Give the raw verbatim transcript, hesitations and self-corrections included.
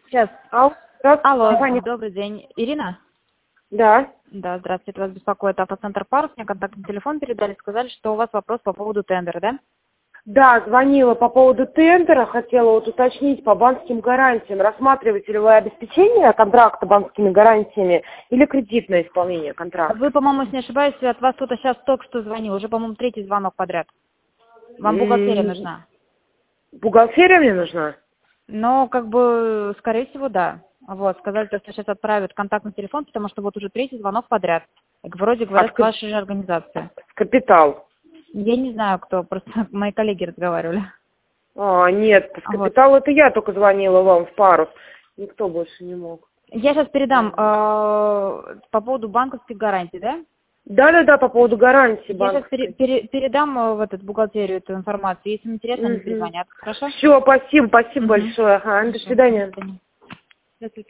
Сейчас. Алло, здравствуйте, Алло, компания. добрый день. Ирина? Да. Да, здравствуйте. Вас беспокоит Автоцентр Парус. Мне контактный телефон передали, сказали, что у вас вопрос по поводу тендера, да? Да, звонила по поводу тендера, хотела вот уточнить по банковским гарантиям. Рассматриваете ли вы обеспечение контракта банковскими гарантиями или кредитное исполнение контракта? Вы, по-моему, если не ошибаюсь, от вас кто-то сейчас только что звонил. Уже, по-моему, третий звонок подряд. Вам бухгалтерия М, нужна? Бухгалтерия мне нужна? Но, как бы, скорее всего, да. Вот, сказали, что сейчас отправят контактный телефон, потому что вот уже третий звонок подряд. И вроде говорят, От с кап- вашей же организации. Капитал. Я не знаю, кто, просто мои коллеги разговаривали. А, нет, с Вот. капитал это я только звонила вам в Парус. Никто больше не мог. Я сейчас передам э, по поводу банковских гарантий, да? Да-да-да, по поводу гарантии Я сейчас банковской. передам э, в этот бухгалтерию эту информацию. Если им интересно, они перезвонят. Хорошо? Все, спасибо, спасибо Мгм. большое. Ага, до Хорошо. До свидания. свидания.